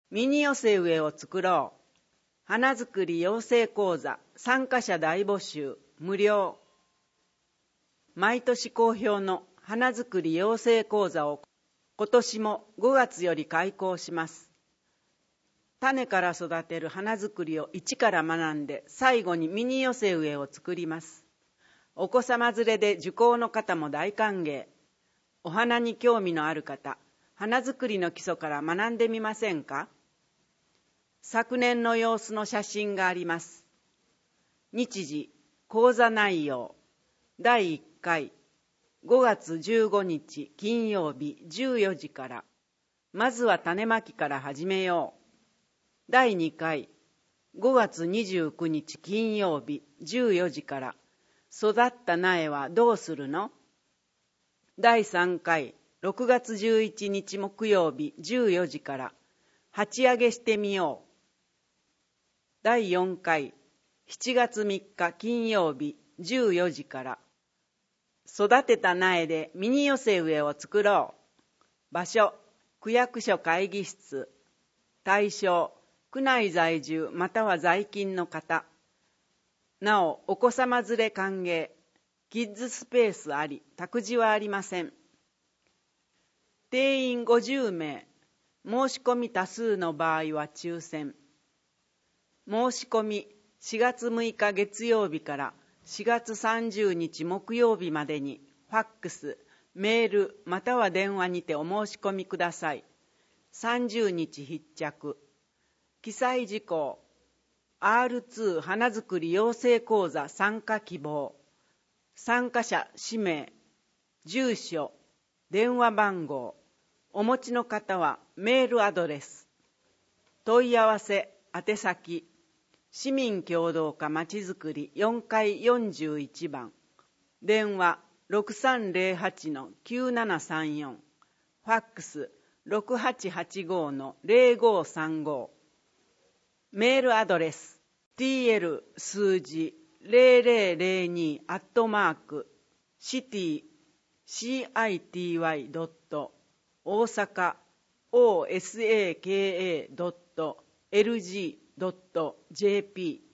ミニ寄せ植えを作ろう。花作り養成講座参加者大募集無料。毎年好評の花作り養成講座を今年も5月より開講します。種から育てる花作りを一から学んで最後にミニ寄せ植えを作ります。お子様連れで受講の方も大歓迎。お花に興味のある方、花作りの基礎から学んでみませんか？昨年の様子の写真があります。日時、講座内容、第1回、5月15日金曜日14時から、まずは種まきから始めよう。第2回、5月29日金曜日14時から、育った苗はどうするの？第3回、6月11日木曜日14時から、鉢上げしてみよう。第4回、7月3日金曜日14時から、育てた苗でミニ寄せ植えを作ろう。場所、区役所会議室。対象、区内在住または在勤の方。なお、お子様連れ歓迎。キッズスペースあり、託児はありません。定員50名。申し込み多数の場合は抽選。申し込み4月6日月曜日から4月30日木曜日までにファックス、メールまたは電話にてお申し込みください。30日必着。記載事項 R2 花作り養成講座参加希望。参加者氏名、住所、電話番号、お持ちの方はメールアドレス。問い合わせ、宛先、市民協働課まちづくり4階41番。電話 6308-9734。ファックス 6885-0535。メールアドレス tl 数字0002 city.osaka osaka.lg.jp